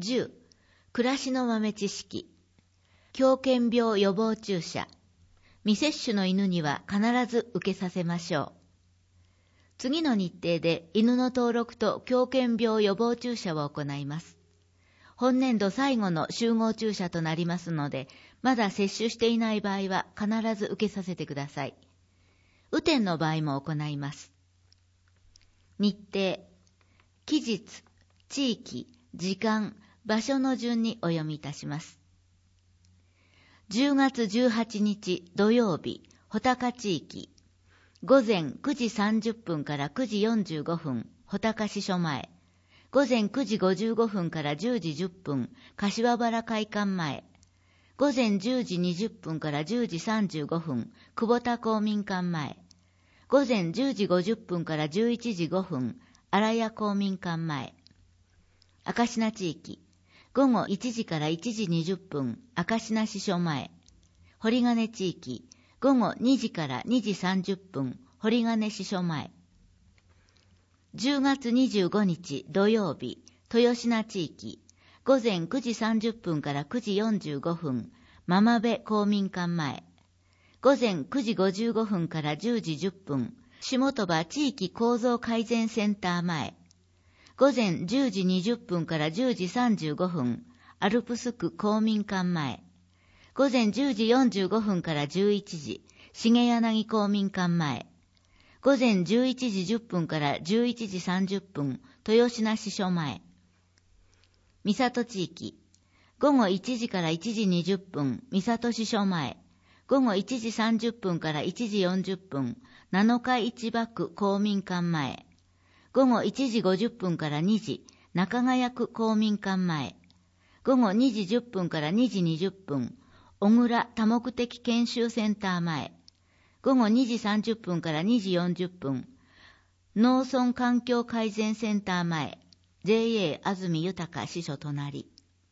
10、暮らしの豆知識。狂犬病予防注射。未接種の犬には必ず受けさせましょう。次の日程で犬の登録と狂犬病予防注射を行います。本年度最後の集合注射となりますので、まだ接種していない場合は必ず受けさせてください。雨天の場合も行います。日程、期日、地域、時間、場所の順にお読みいたします。10月18日土曜日、穂高地域。午前9時30分から9時45分、穂高支所前。午前9時55分から10時10分、柏原会館前。午前10時20分から10時35分、久保田公民館前。午前10時50分から11時5分、荒谷公民館前。明科地域。午後1時から1時20分、明科支所前。堀金地域。午後2時から2時30分、堀金支所前。10月25日土曜日、豊品地域。午前9時30分から9時45分、間部公民館前。午前9時55分から10時10分、下鳥羽地域構造改善センター前。午前10時20分から10時35分、アルプス区公民館前。午前10時45分から11時、重柳公民館前。午前11時10分から11時30分、豊品支所前。三郷地域。午後1時から1時20分、三郷支所前。午後1時30分から1時40分、七日市場区公民館前。午後1時50分から2時、中ヶ区公民館前。午後2時10分から2時20分、小倉多目的研修センター前。午後2時30分から2時40分、農村環境改善センター前、JA 安住豊支所隣。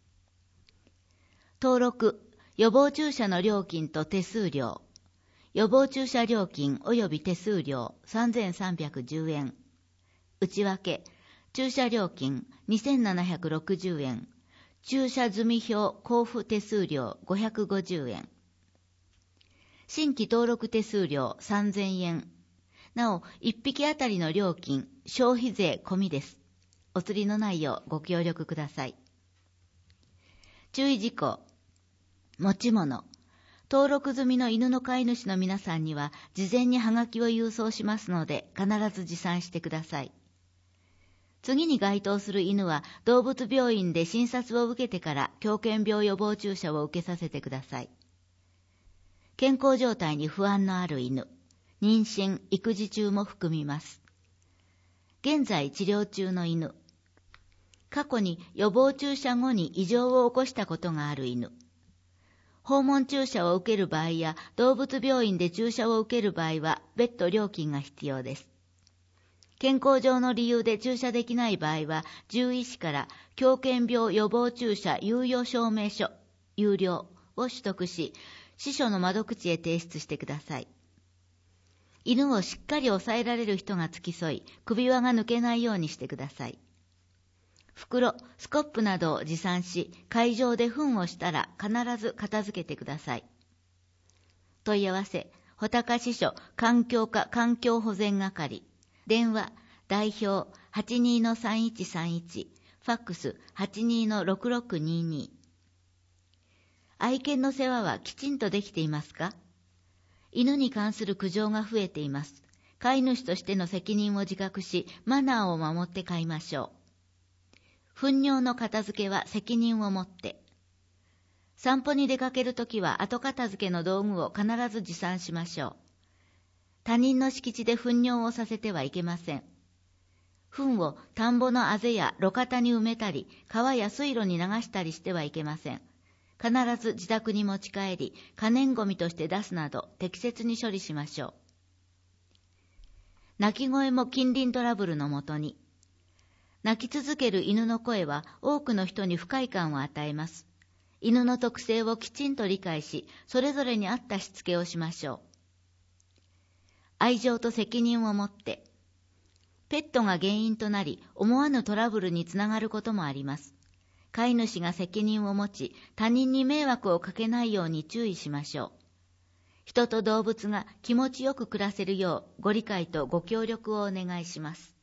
登録、予防注射の料金と手数料。予防注射料金及び手数料3310円。内訳、注射料金2760円。注射済表交付手数料550円。新規登録手数料3000円。なお、1匹あたりの料金、消費税込みです。お釣りのないようご協力ください。注意事項。持ち物。登録済みの犬の飼い主の皆さんには、事前にハガキを郵送しますので、必ず持参してください。次に該当する犬は、動物病院で診察を受けてから狂犬病予防注射を受けさせてください。健康状態に不安のある犬、妊娠、育児中も含みます。現在治療中の犬、過去に予防注射後に異常を起こしたことがある犬、訪問注射を受ける場合や動物病院で注射を受ける場合は別途料金が必要です。健康上の理由で注射できない場合は、獣医師から狂犬病予防注射猶予証明書、有料を取得し、支所の窓口へ提出してください。犬をしっかり抑えられる人が付き添い、首輪が抜けないようにしてください。袋、スコップなどを持参し、会場で糞をしたら必ず片付けてください。問い合わせ、穂高支所環境課環境保全係。電話、代表 82-3131、ファックス 82-6622。愛犬の世話はきちんとできていますか？犬に関する苦情が増えています。飼い主としての責任を自覚し、マナーを守って飼いましょう。糞尿の片付けは責任を持って。散歩に出かけるときは後片付けの道具を必ず持参しましょう。他人の敷地で糞尿をさせてはいけません。糞を田んぼのあぜや路肩に埋めたり、川や水路に流したりしてはいけません。必ず自宅に持ち帰り、可燃ごみとして出すなど適切に処理しましょう。鳴き声も近隣トラブルのもとに。鳴き続ける犬の声は多くの人に不快感を与えます。犬の特性をきちんと理解し、それぞれに合ったしつけをしましょう。愛情と責任を持って。ペットが原因となり、思わぬトラブルにつながることもあります。 飼い主が責任を持ち、他人に迷惑をかけないように注意しましょう。人と動物が気持ちよく暮らせるようご理解とご協力をお願いします。